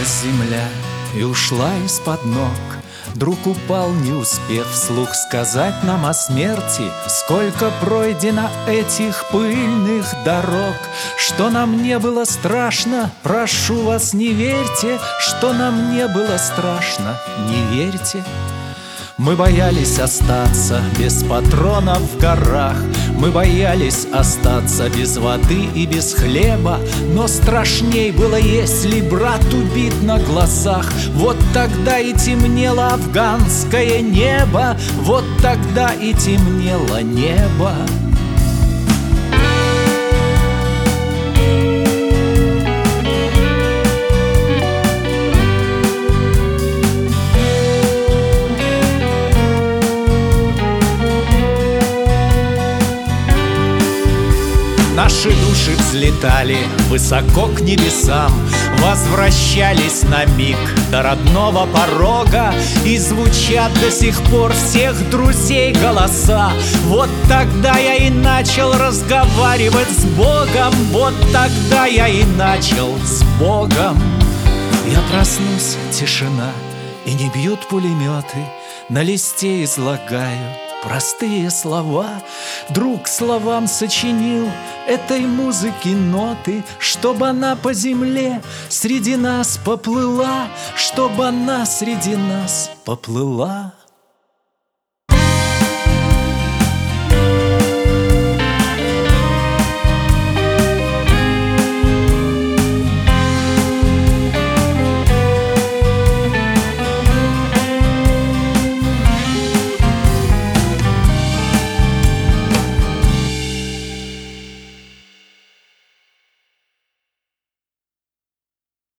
Качнулась земля и ушла из-под ног. Друг упал, не успев вслух сказать нам о смерти. Сколько пройдено этих пыльных дорог. Что нам не было страшно, прошу вас, не верьте. Что нам не было страшно, не верьте. Мы боялись остаться без патронов в горах. Мы боялись остаться без воды и без хлеба. Но страшней было, если брат убит на глазах. Вот тогда и темнело афганское небо. Вот тогда и темнело небо. Наши души взлетали высоко к небесам, возвращались на миг до родного порога, и звучат до сих пор всех друзей голоса. Вот тогда я и начал разговаривать с Богом. Вот тогда я и начал с Богом. Я проснусь, тишина, и не бьют пулеметы. На листе излагаю простые слова. Друг словам сочинил этой музыки ноты, чтобы она по земле среди нас поплыла, чтобы она среди нас поплыла.